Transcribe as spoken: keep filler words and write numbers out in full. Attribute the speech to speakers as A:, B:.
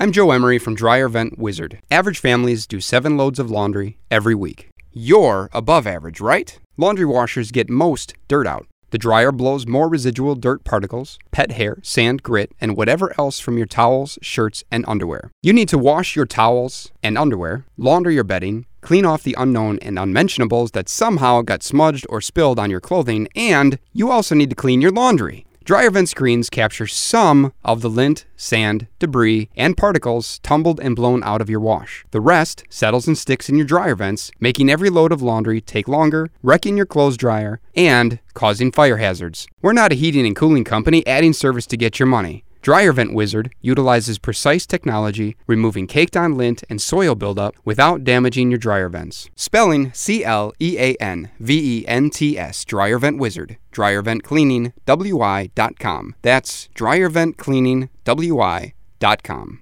A: I'm Joe Emery from Dryer Vent Wizard. Average families do seven loads of laundry every week. You're above average, right? Laundry washers get most dirt out. The dryer blows more residual dirt particles, pet hair, sand, grit, and whatever else from your towels, shirts, and underwear. You need to wash your towels and underwear, launder your bedding, clean off the unknown and unmentionables that somehow got smudged or spilled on your clothing, and you also need to clean your laundry. Dryer vent screens capture some of the lint, sand, debris, and particles tumbled and blown out of your wash. The rest settles and sticks in your dryer vents, making every load of laundry take longer, wrecking your clothes dryer, and causing fire hazards. We're not a heating and cooling company adding service to get your money. Dryer Vent Wizard utilizes precise technology, removing caked-on lint and soil buildup without damaging your dryer vents. Spelling C L E A N V E N T S, Dryer Vent Wizard, dryer vent cleaning w i dot com. That's dryer vent cleaning w i dot com.